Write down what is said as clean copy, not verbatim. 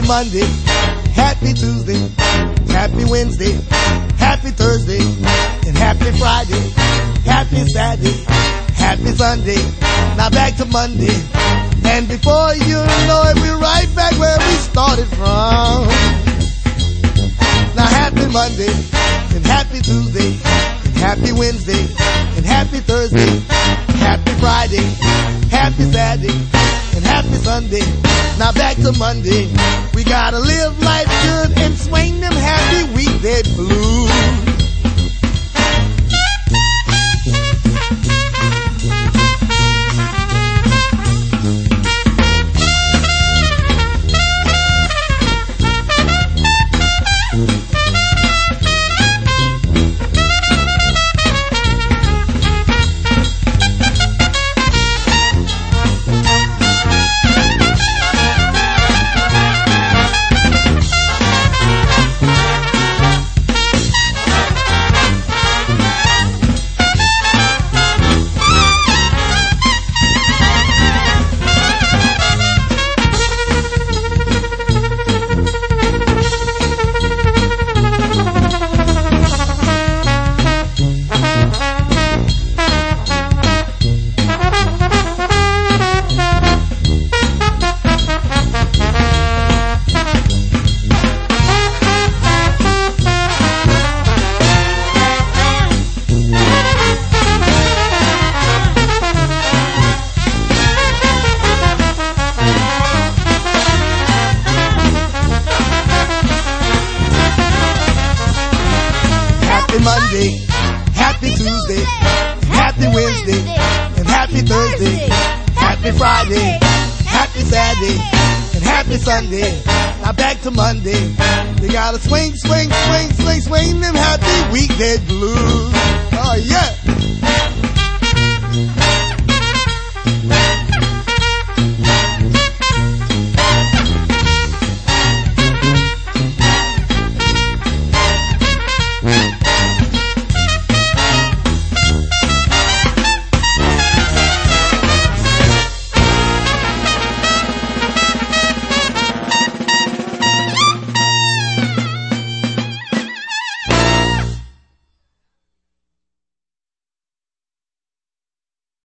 Monday, happy Tuesday, happy Wednesday, happy Thursday, and happy Friday, happy Saturday, happy Sunday. Now back to Monday, and before you know it, we're right back where we started from. Now happy Monday, and happy Tuesday, and happy Wednesday, and happy Thursday, happy Friday, happy Saturday, and happy Sunday. Now back to Monday, we gotta live life good and swing them happy weekday blues. Monday, happy Tuesday, happy Wednesday, and happy Thursday, happy Friday, happy Saturday, and happy Sunday. Now back to Monday, we gotta swing, swing, swing, swing, swing them happy weekday blues. Oh yeah.